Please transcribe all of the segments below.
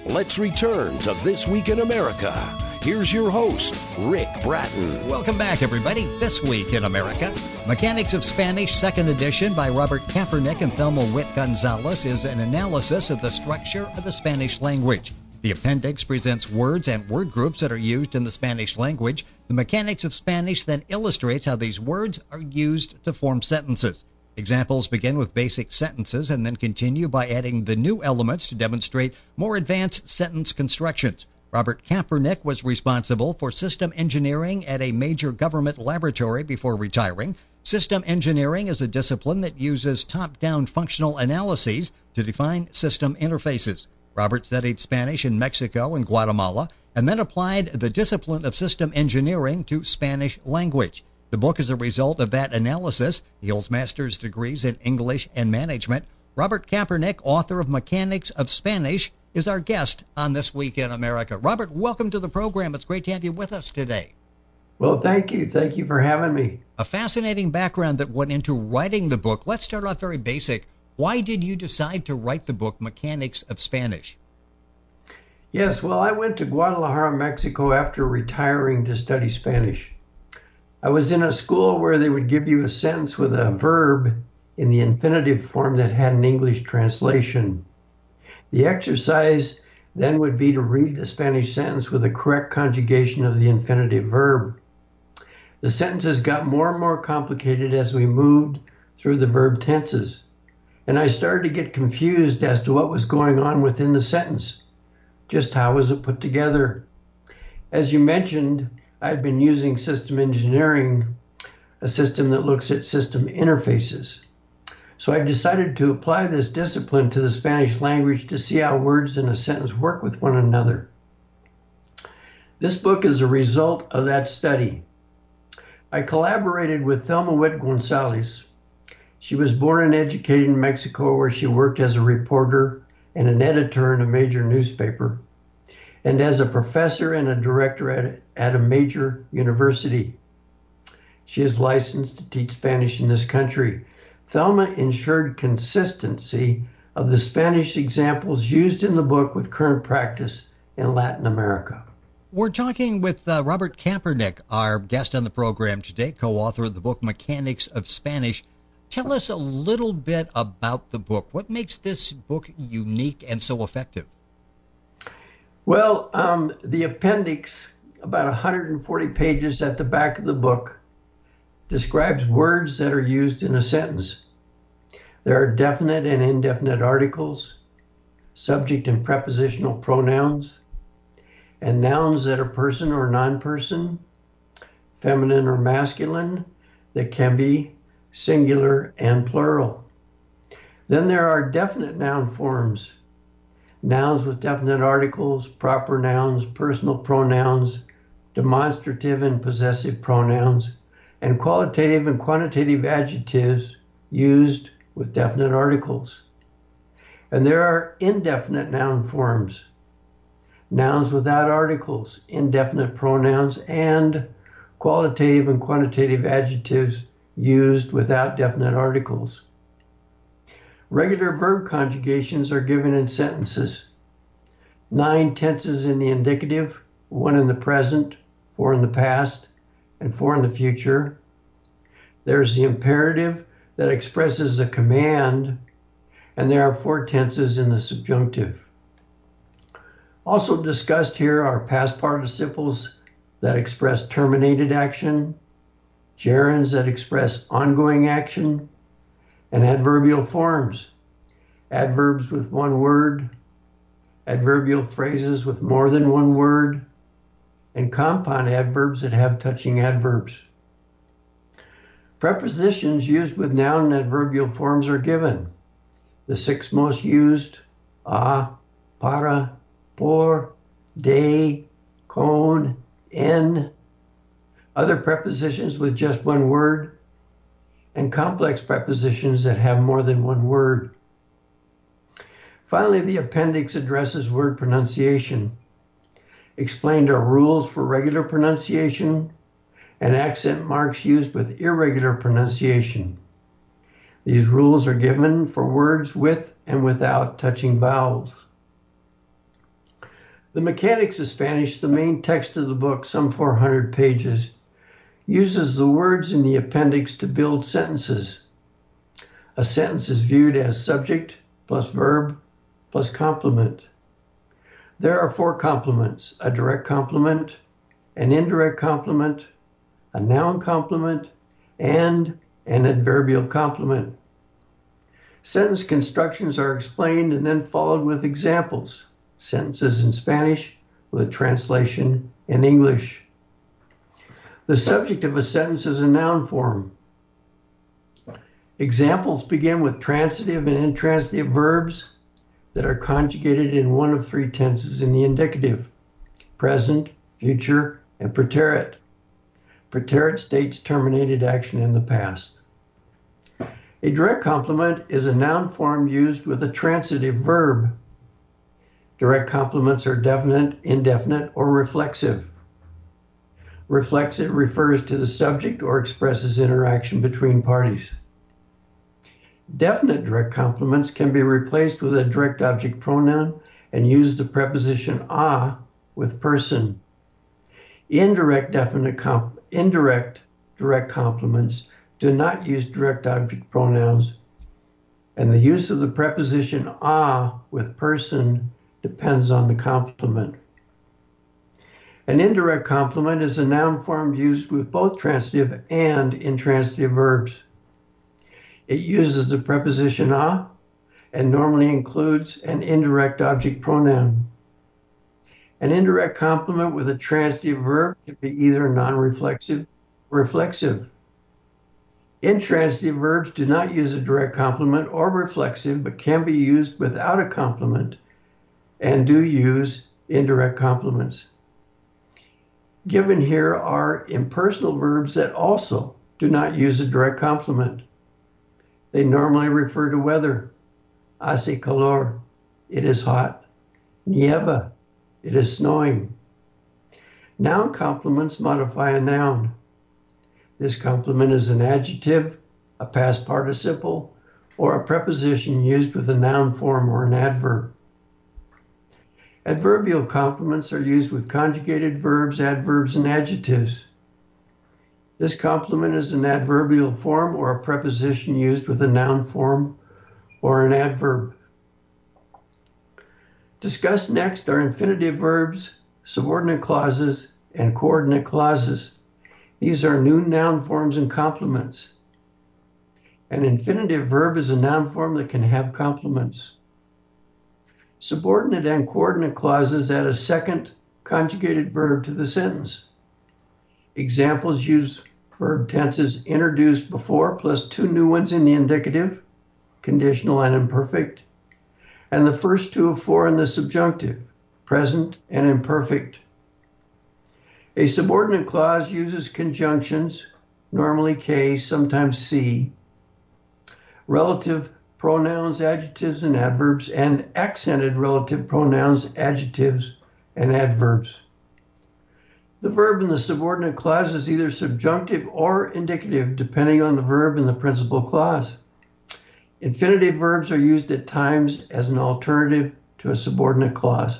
Let's return to This Week in America. Here's your host, Rick Bratton. Welcome back, everybody. This Week in America. Mechanics of Spanish, second edition by Robert Kaepernick and Thelma Witt Gonzalez is an analysis of the structure of the Spanish language. The appendix presents words and word groups that are used in the Spanish language. The Mechanics of Spanish then illustrates how these words are used to form sentences. Examples begin with basic sentences and then continue by adding the new elements to demonstrate more advanced sentence constructions. Robert Kaepernick was responsible for system engineering at a major government laboratory before retiring. System engineering is a discipline that uses top-down functional analyses to define system interfaces. Robert studied Spanish in Mexico and Guatemala and then applied the discipline of system engineering to Spanish language. The book is a result of that analysis. He holds master's degrees in English and management. Robert Kaepernick, author of Mechanics of Spanish, is our guest on This Week in America. Robert, welcome to the program. It's great to have you with us today. Well, thank you. Thank you for having me. A fascinating background that went into writing the book. Let's start off very basic. Why did you decide to write the book Mechanics of Spanish? Yes, well, I went to Guadalajara, Mexico after retiring to study Spanish. I was in a school where they would give you a sentence with a verb in the infinitive form that had an English translation. The exercise then would be to read the Spanish sentence with the correct conjugation of the infinitive verb. The sentences got more and more complicated as we moved through the verb tenses, and I started to get confused as to what was going on within the sentence. Just how was it put together? As you mentioned, I'd been using system engineering, a system that looks at system interfaces. So I decided to apply this discipline to the Spanish language to see how words in a sentence work with one another. This book is a result of that study. I collaborated with Thelma Witt Gonzalez. She was born and educated in Mexico, where she worked as a reporter and an editor in a major newspaper, and as a professor and a director at a major university. She is licensed to teach Spanish in this country. Thelma ensured consistency of the Spanish examples used in the book with current practice in Latin America. We're talking with Robert Kaepernick, our guest on the program today, co-author of the book Mechanics of Spanish. Tell us a little bit about the book. What makes this book unique and so effective? Well, the appendix, about 140 pages at the back of the book, describes words that are used in a sentence. There are definite and indefinite articles, subject and prepositional pronouns, and nouns that are person or non-person, feminine or masculine, that can be singular and plural. Then there are definite noun forms, nouns with definite articles, proper nouns, personal pronouns, demonstrative and possessive pronouns, and qualitative and quantitative adjectives used with definite articles. And there are indefinite noun forms, nouns without articles, indefinite pronouns, and qualitative and quantitative adjectives used without definite articles. Regular verb conjugations are given in sentences. 9 tenses in the indicative, 1 in the present, 4 in the past, and 4 in the future. There's the imperative that expresses a command, and there are 4 tenses in the subjunctive. Also discussed here are past participles that express terminated action, gerunds that express ongoing action, and adverbial forms, adverbs with one word, adverbial phrases with more than one word, and compound adverbs that have touching adverbs. Prepositions used with noun and adverbial forms are given. The 6 most used: a, para, por, de, con, en. Other prepositions with just one word, and complex prepositions that have more than one word. Finally, the appendix addresses word pronunciation, explained are rules for regular pronunciation, and accent marks used with irregular pronunciation. These rules are given for words with and without touching vowels. The Mechanics of Spanish, the main text of the book, some 400 pages, uses the words in the appendix to build sentences. A sentence is viewed as subject plus verb plus complement. There are 4 complements: a direct complement, an indirect complement, a noun complement, and an adverbial complement. Sentence constructions are explained and then followed with examples. Sentences in Spanish with translation in English. The subject of a sentence is a noun form. Examples begin with transitive and intransitive verbs that are conjugated in one of 3 tenses in the indicative: present, future, and preterit. Preterit states terminated action in the past. A direct complement is a noun form used with a transitive verb. Direct complements are definite, indefinite, or reflexive. Reflexive refers to the subject or expresses interaction between parties. Definite direct complements can be replaced with a direct object pronoun and use the preposition a with person. Indirect direct complements do not use direct object pronouns, and the use of the preposition a with person depends on the complement. An indirect complement is a noun form used with both transitive and intransitive verbs. It uses the preposition a and normally includes an indirect object pronoun. An indirect complement with a transitive verb can be either non-reflexive or reflexive. Intransitive verbs do not use a direct complement or reflexive, but can be used without a complement and do use indirect complements. Given here are impersonal verbs that also do not use a direct complement. They normally refer to weather. Hace calor, it is hot. Nieva, it is snowing. Noun complements modify a noun. This complement is an adjective, a past participle, or a preposition used with a noun form or an adverb. Adverbial complements are used with conjugated verbs, adverbs, and adjectives. This complement is an adverbial form or a preposition used with a noun form or an adverb. Discussed next are infinitive verbs, subordinate clauses, and coordinate clauses. These are new noun forms and complements. An infinitive verb is a noun form that can have complements. Subordinate and coordinate clauses add a second conjugated verb to the sentence. Examples use verb tenses introduced before plus 2 new ones in the indicative, conditional and imperfect, and the first 2 of 4 in the subjunctive, present and imperfect. A subordinate clause uses conjunctions, normally K, sometimes C, relative pronouns, adjectives, and adverbs, and accented relative pronouns, adjectives, and adverbs. The verb in the subordinate clause is either subjunctive or indicative, depending on the verb in the principal clause. Infinitive verbs are used at times as an alternative to a subordinate clause.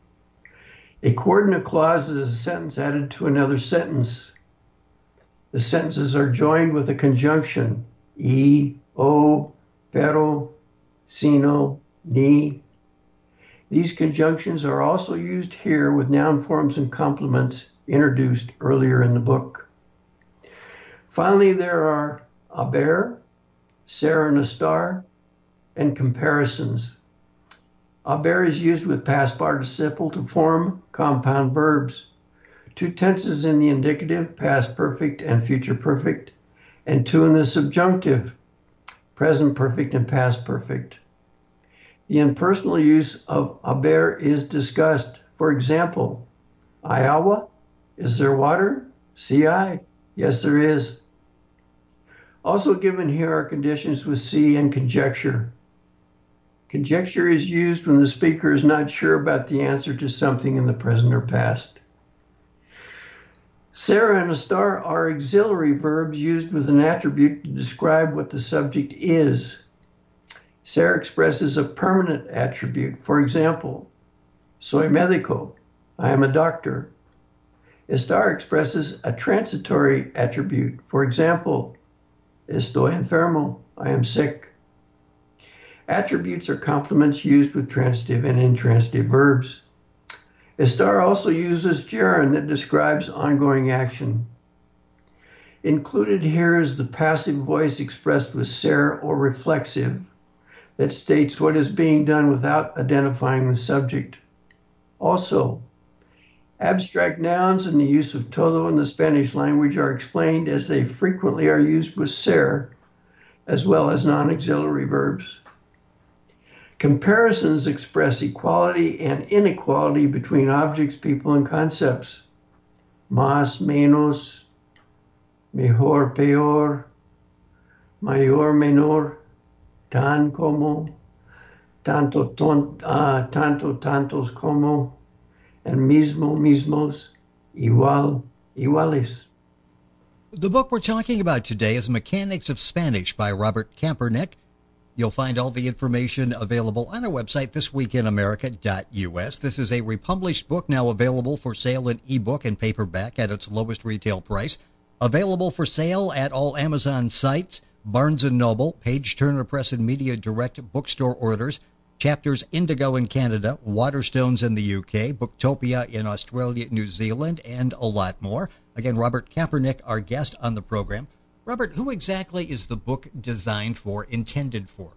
A coordinate clause is a sentence added to another sentence. The sentences are joined with a conjunction, y, o, pero, sino, ni. These conjunctions are also used here with noun forms and complements introduced earlier in the book. Finally, there are haber, ser and estar, and comparisons. Haber is used with past participle to form compound verbs. 2 tenses in the indicative, past perfect and future perfect, and 2 in the subjunctive, present perfect and past perfect. The impersonal use of haber is discussed. For example, hay agua? Is there water? Si hay? Yes, there is. Also given here are conditions with si and conjecture. Conjecture is used when the speaker is not sure about the answer to something in the present or past. Ser and estar are auxiliary verbs used with an attribute to describe what the subject is. Ser expresses a permanent attribute. For example, soy médico, I am a doctor. Estar expresses a transitory attribute. For example, estoy enfermo, I am sick. Attributes are complements used with transitive and intransitive verbs. Estar also uses gerund that describes ongoing action. Included here is the passive voice expressed with ser or reflexive that states what is being done without identifying the subject. Also, abstract nouns and the use of todo in the Spanish language are explained as they frequently are used with ser, as well as non-auxiliary verbs. Comparisons express equality and inequality between objects, people, and concepts. Más, menos, mejor, peor, mayor, menor, tan como, tantos como, and mismo, mismos, igual, iguales. The book we're talking about today is Mechanics of Spanish by Robert Kaepernick. You'll find all the information available on our website, thisweekinamerica.us. This is a republished book now available for sale in ebook and paperback at its lowest retail price. Available for sale at all Amazon sites, Barnes & Noble, Page Turner Press and Media Direct bookstore orders, Chapters Indigo in Canada, Waterstones in the UK, Booktopia in Australia, New Zealand, and a lot more. Again, Robert Kaepernick, our guest on the program. Robert, who exactly is the book designed for, intended for?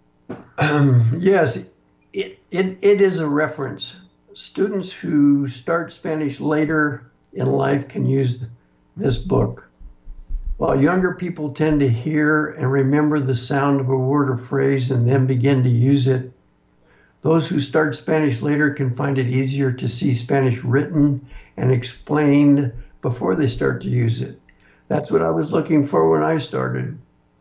Yes, it is a reference. Students who start Spanish later in life can use this book, while younger people tend to hear and remember the sound of a word or phrase and then begin to use it. Those who start Spanish later can find it easier to see Spanish written and explained before they start to use it. That's what I was looking for when I started.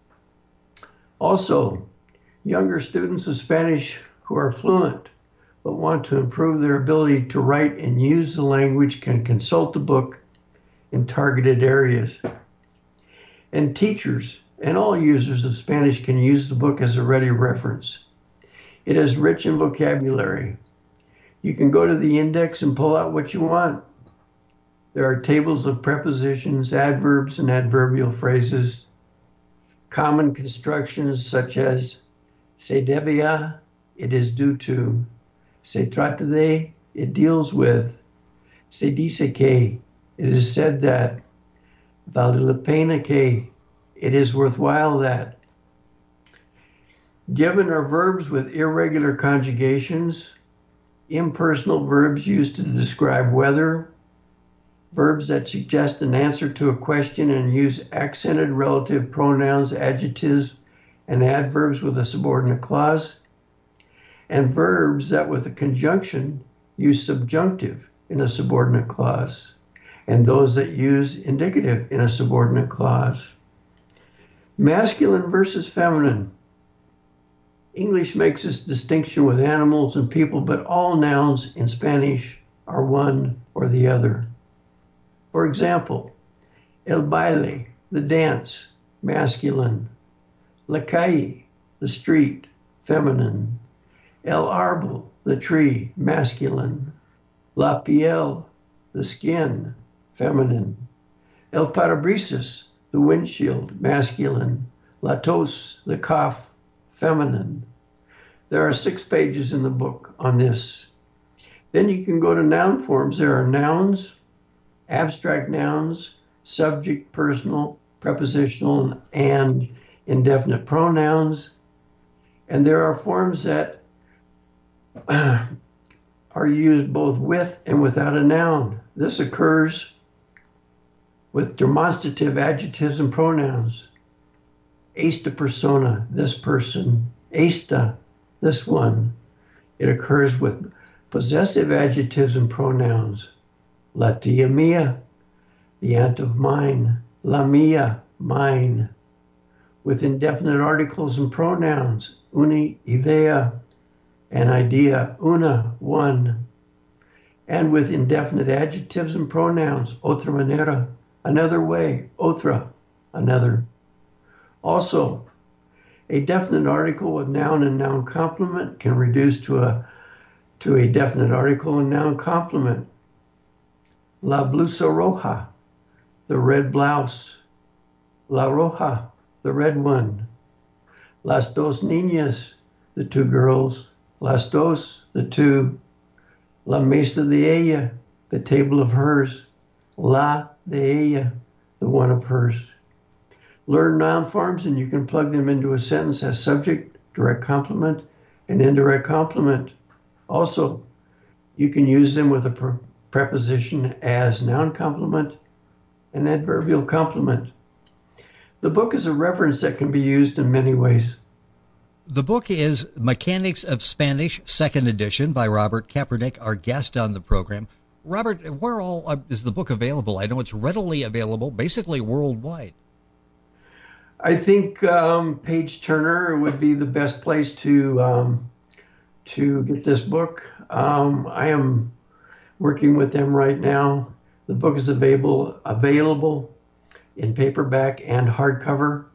Also, younger students of Spanish who are fluent but want to improve their ability to write and use the language can consult the book in targeted areas. And teachers and all users of Spanish can use the book as a ready reference. It is rich in vocabulary. You can go to the index and pull out what you want. There are tables of prepositions, adverbs, and adverbial phrases, common constructions such as se debía, it is due to, se trata de, it deals with, se dice que, it is said that, vale la pena que, it is worthwhile that. Given are verbs with irregular conjugations, impersonal verbs used to describe weather, verbs that suggest an answer to a question and use accented relative pronouns, adjectives, and adverbs with a subordinate clause, and verbs that with a conjunction use subjunctive in a subordinate clause, and those that use indicative in a subordinate clause. Masculine versus feminine. English makes this distinction with animals and people, but all nouns in Spanish are one or the other. For example, el baile, the dance, masculine. La calle, the street, feminine. El árbol, the tree, masculine. La piel, the skin, feminine. El parabrisas, the windshield, masculine. La tos, the cough, feminine. There are 6 pages in the book on this. Then you can go to noun forms. There are nouns, abstract nouns, subject, personal, prepositional, and indefinite pronouns. And there are forms that are used both with and without a noun. This occurs with demonstrative adjectives and pronouns. Esta persona, this person. Esta, this one. It occurs with possessive adjectives and pronouns. La tía mía, the aunt of mine. La mía, mine. With indefinite articles and pronouns. Una idea, an idea. Una, one. And with indefinite adjectives and pronouns. Otra manera, another way. Otra, another. Also, a definite article with noun and noun complement can reduce to a definite article and noun complement. La blusa roja, the red blouse. La roja, the red one. Las dos niñas, the two girls. Las dos, the two. La mesa de ella, the table of hers. La de ella, the one of hers. Learn noun forms and you can plug them into a sentence as subject, direct complement, and indirect complement. Also, you can use them with a preposition as noun complement and adverbial complement. The book is a reference that can be used in many ways. The book is Mechanics of Spanish, 2nd edition by Robert Kaepernick, our guest on the program. Robert, where all is the book available? I know it's readily available, basically worldwide. I think Page Turner would be the best place to get this book. I am working with them right now. The book is available in paperback and hardcover.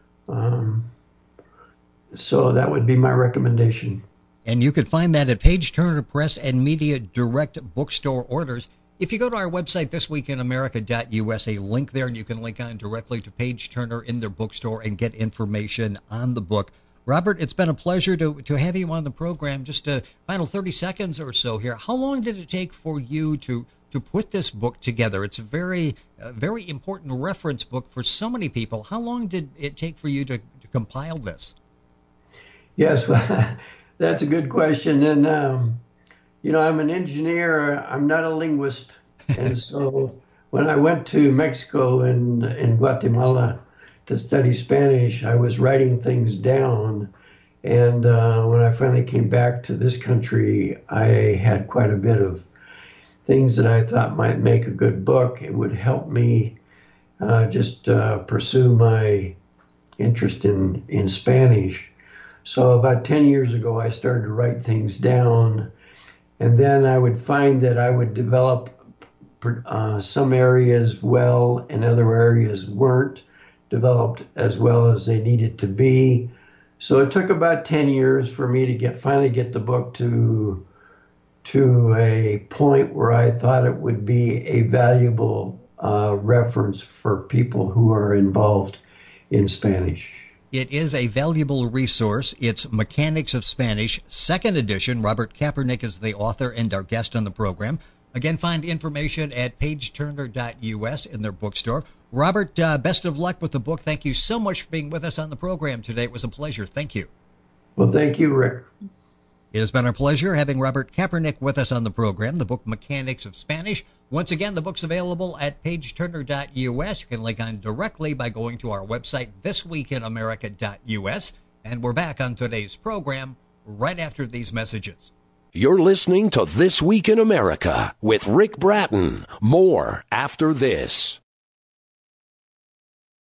So that would be my recommendation. And you could find that at Page Turner Press and Media Direct bookstore orders. If you go to our website, thisweekinamerica.us, a link there, and you can link on directly to Page Turner in their bookstore and get information on the book. Robert, it's been a pleasure to have you on the program. Just a final 30 seconds or so here. How long did it take for you to put this book together? It's a very important reference book for so many people. How long did it take for you to compile this? Yes, well, that's a good question. And, I'm an engineer. I'm not a linguist. And so when I went to Mexico and Guatemala to study Spanish, I was writing things down. And when I finally came back to this country, I had quite a bit of things that I thought might make a good book. It would help me pursue my interest in Spanish. So about 10 years ago, I started to write things down, and then I would find that I would develop some areas well and other areas weren't developed as well as they needed to be. So it took about 10 years for me to finally get the book to a point where I thought it would be a valuable reference for people who are involved in Spanish. It is a valuable resource. It's Mechanics of Spanish, 2nd edition. Robert Kaepernick is the author and our guest on the program. Again, find information at pageturner.us in their bookstore. Robert, best of luck with the book. Thank you so much for being with us on the program today. It was a pleasure. Thank you. Well, thank you, Rick. It has been our pleasure having Robert Kaepernick with us on the program, the book Mechanics of Spanish. Once again, the book's available at pageturner.us. You can link on directly by going to our website, thisweekinamerica.us. And we're back on today's program right after these messages. You're listening to This Week in America with Rick Bratton. More after this.